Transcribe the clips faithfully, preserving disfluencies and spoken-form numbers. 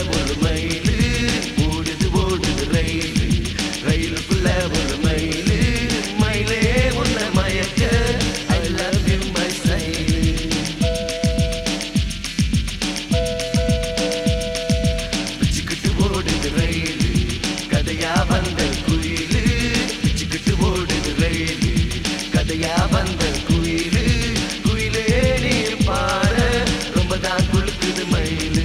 ஒரு மயிலு ஓடுது ஓடுது ரயிலு ரயிலுக்குள்ள ஒரு மயிலு மயிலே உன்னை மயக்க I love you my style பிச்சுக்கிட்டு ஓடுது ரயிலு கதையா வந்த குயிலு பிச்சுக்கிட்டு ஓடுது ரயிலு கதையா வந்த குயிலு குயிலே நீ பாரு ரொம்ப தான் குளுக்குது மயிலு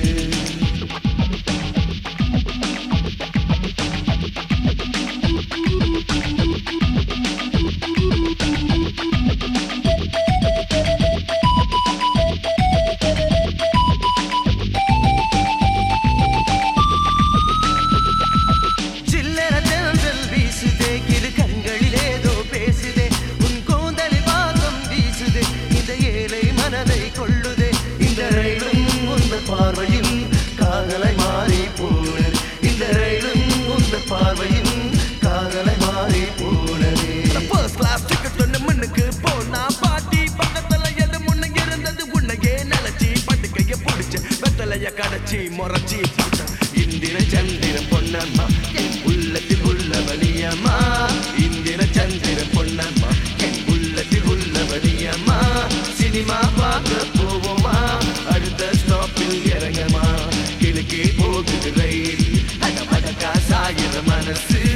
பார்வையும் காதலை மாறி போனது இந்த ரயிலும் உந்த பார்வையும் காதலை மாறி போனது ஃபர்ஸ்ட் கிளாஸ் டிக்கெட் ஒன்று மண்ணுக்கு போனா பாட்டி பக்கத்துல எது முன்ன இருந்தது உன்னையே நினைச்சி பட்டுக்கைய பிடிச்ச வெத்தலைய கடைச்சி முறைச்சி இந்திர சந்திர பொன்னம்மா என் உள்ளத்தில் உள்ள வலியம்மா இந்திர சந்திர பொன்னம்மா என் உள்ளத்தில் உள்ள வலியம்மா சினிமா பார்க்க போவோமா அடுத்த ஸ்டாப்பில் இறங்கமா கிழக்கே போகுது ரயில் அட பதக்கா சாகிற மனசு